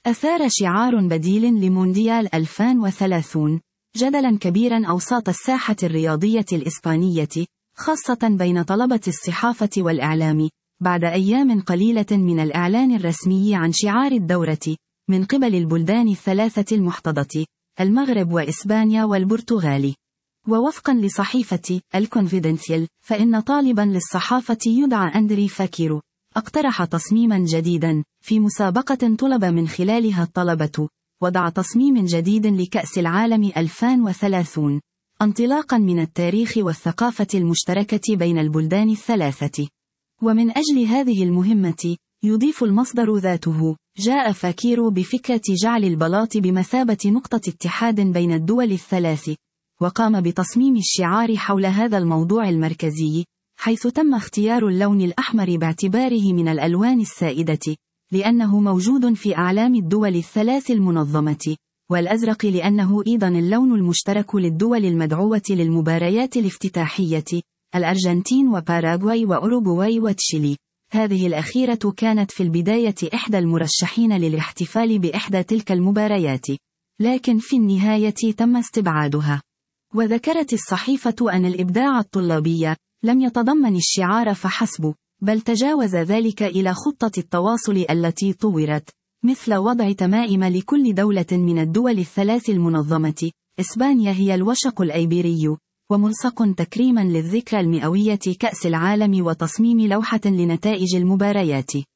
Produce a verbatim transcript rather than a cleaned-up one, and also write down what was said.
أثار شعار بديل لمونديال ألفين وثلاثين جدلا كبيرا أوساط الساحة الرياضية الإسبانية، خاصة بين طلبة الصحافة والإعلام، بعد أيام قليلة من الإعلان الرسمي عن شعار الدورة من قبل البلدان الثلاثة المحتضة، المغرب وإسبانيا والبرتغال. ووفقا لصحيفة الكونفيدنسيال، فإن طالبا للصحافة يدعى أندري فاكيرو اقترح تصميما جديدا في مسابقة طلب من خلالها الطلبة وضع تصميم جديد لكأس العالم ألفين وثلاثين، انطلاقا من التاريخ والثقافة المشتركة بين البلدان الثلاثة. ومن أجل هذه المهمة، يضيف المصدر ذاته، جاء فاكيرو بفكرة جعل البلاط بمثابة نقطة اتحاد بين الدول الثلاث، وقام بتصميم الشعار حول هذا الموضوع المركزي، حيث تم اختيار اللون الأحمر باعتباره من الألوان السائدة، لأنه موجود في أعلام الدول الثلاث المنظمة، والأزرق لأنه أيضا اللون المشترك للدول المدعوة للمباريات الافتتاحية، الأرجنتين وباراغواي وأوروغواي وتشيلي. هذه الأخيرة كانت في البداية إحدى المرشحين للاحتفال بإحدى تلك المباريات، لكن في النهاية تم استبعادها. وذكرت الصحيفة أن الإبداع الطلابي لم يتضمن الشعار فحسب، بل تجاوز ذلك إلى خطة التواصل التي طورت، مثل وضع تمائم لكل دولة من الدول الثلاث المنظمة. إسبانيا هي الوشق الأيبيري، وملصق تكريما للذكرى المئوية كأس العالم، وتصميم لوحة لنتائج المباريات.